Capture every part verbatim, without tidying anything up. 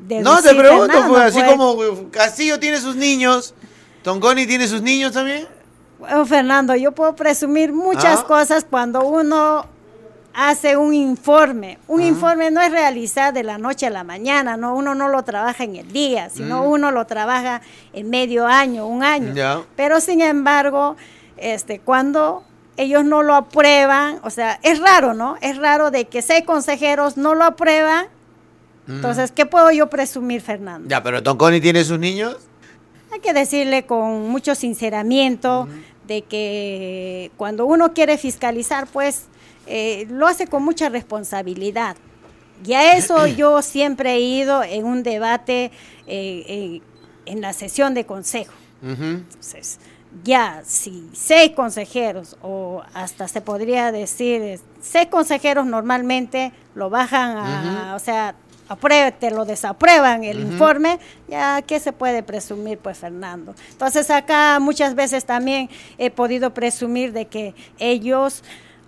deducir, No, te pregunto, Fernando, pues, así pues. como Castillo tiene sus niños, Tonconi tiene sus niños también. Bueno, Fernando, yo puedo presumir muchas ¿Ah? cosas cuando uno hace un informe. Un Ah. informe no es realizar de la noche a la mañana, no, uno no lo trabaja en el día, sino Mm. uno lo trabaja en medio año, un año. Ya. Pero sin embargo, este, cuando ellos no lo aprueban, o sea, es raro, ¿no? Es raro de que seis consejeros no lo aprueban. Mm. Entonces, ¿qué puedo yo presumir, Fernando? Ya, pero Tonconi tiene sus niños. Hay que decirle con mucho sinceramiento uh-huh. de que cuando uno quiere fiscalizar, pues eh, lo hace con mucha responsabilidad. Y a eso yo siempre he ido en un debate eh, eh, en la sesión de consejo. Uh-huh. Entonces, ya si seis consejeros, o hasta se podría decir, seis consejeros normalmente lo bajan a, uh-huh. o sea, apruebe, te lo desaprueban el uh-huh. informe, ya ¿qué se puede presumir, pues, Fernando? Entonces acá muchas veces también he podido presumir de que ellos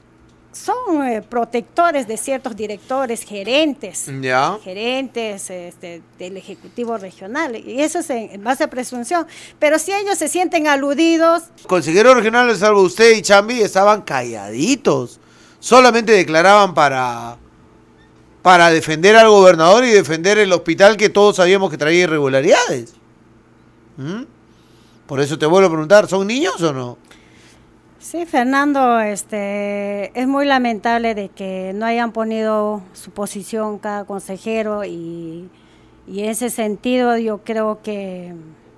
son eh, protectores de ciertos directores, gerentes, ya. gerentes este, del Ejecutivo Regional, y eso es en, en base a presunción, pero si ellos se sienten aludidos... Consejeros regionales, salvo usted y Chambi, estaban calladitos, solamente declaraban para... para defender al gobernador y defender el hospital que todos sabíamos que traía irregularidades. ¿Mm? Por eso te vuelvo a preguntar, ¿son niños o no? Sí, Fernando, este, es muy lamentable de que no hayan ponido su posición cada consejero y, y en ese sentido yo creo que,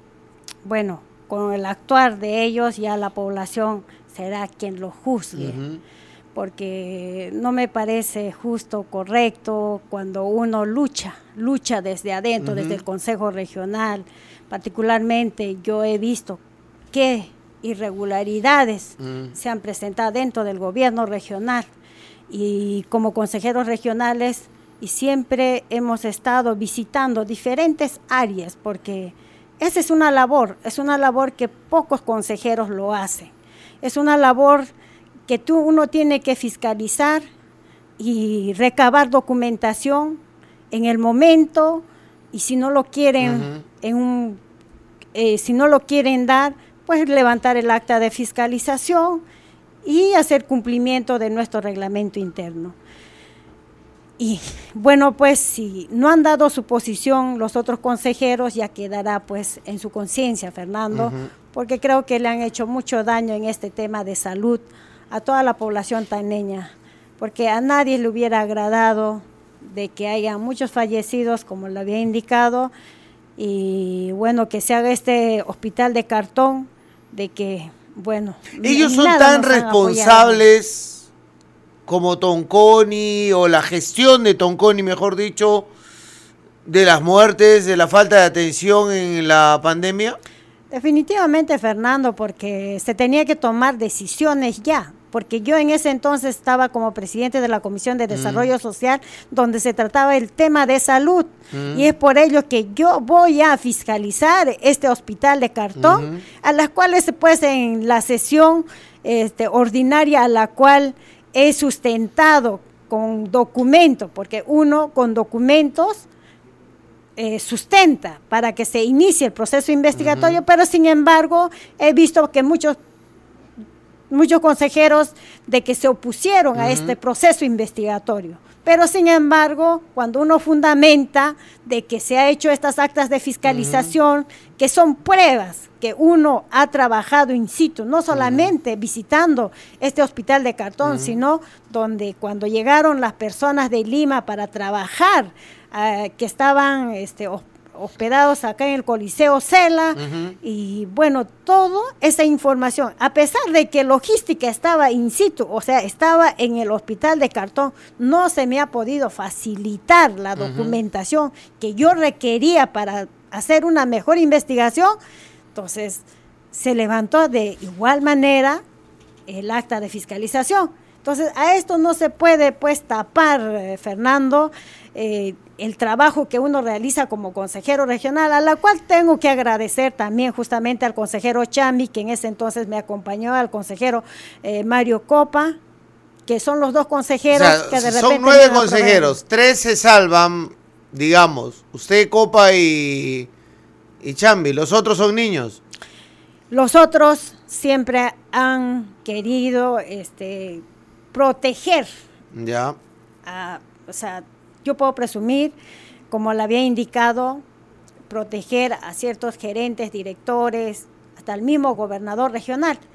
bueno, con el actuar de ellos ya la población será quien lo juzgue. Uh-huh. Porque no me parece justo, correcto, cuando uno lucha, lucha desde adentro, uh-huh. desde el Consejo Regional. Particularmente yo he visto qué irregularidades uh-huh. se han presentado dentro del gobierno regional. Y como consejeros regionales, y siempre hemos estado visitando diferentes áreas, porque esa es una labor, es una labor que pocos consejeros lo hacen. Es una labor que tú uno tiene que fiscalizar y recabar documentación en el momento, y si no lo quieren uh-huh. en un eh, si no lo quieren dar, pues levantar el acta de fiscalización y hacer cumplimiento de nuestro reglamento interno. Y bueno, pues si no han dado su posición los otros consejeros, ya quedará pues en su conciencia, Fernando, uh-huh. porque creo que le han hecho mucho daño en este tema de salud a toda la población taneña, porque a nadie le hubiera agradado de que haya muchos fallecidos, como lo había indicado, y bueno, que se haga este hospital de cartón, de que, bueno... Ellos son tan responsables como Tonconi, o la gestión de Tonconi, mejor dicho, de las muertes, de la falta de atención en la pandemia. Definitivamente, Fernando, porque se tenía que tomar decisiones ya, porque yo en ese entonces estaba como presidente de la Comisión de Desarrollo mm. Social, donde se trataba el tema de salud, mm. y es por ello que yo voy a fiscalizar este hospital de cartón, mm. a las cuales pues en la sesión este, ordinaria a la cual he sustentado con documentos, porque uno con documentos Eh, sustenta para que se inicie el proceso investigatorio, uh-huh. pero sin embargo he visto que muchos muchos consejeros de que se opusieron uh-huh. a este proceso investigatorio, pero sin embargo cuando uno fundamenta de que se ha hecho estas actas de fiscalización, uh-huh. que son pruebas que uno ha trabajado in situ, no solamente uh-huh. visitando este hospital de cartón, uh-huh. sino donde cuando llegaron las personas de Lima para trabajar, Uh, que estaban este, hospedados acá en el Coliseo Cela, uh-huh. y bueno, toda esa información, a pesar de que logística estaba in situ, o sea, estaba en el hospital de cartón, no se me ha podido facilitar la documentación uh-huh. que yo requería para hacer una mejor investigación. Entonces se levantó de igual manera el acta de fiscalización. Entonces a esto no se puede pues tapar, eh, Fernando, eh, el trabajo que uno realiza como consejero regional, a la cual tengo que agradecer también justamente al consejero Chambi, que en ese entonces me acompañó, al consejero eh, Mario Copa, que son los dos consejeros, o sea, que de repente... Son nueve consejeros, tres se salvan digamos, usted, Copa y, y Chambi, los otros son niños. Los otros siempre han querido este, proteger. Ya. A, o sea, yo puedo presumir, como le había indicado, proteger a ciertos gerentes, directores, hasta el mismo gobernador regional.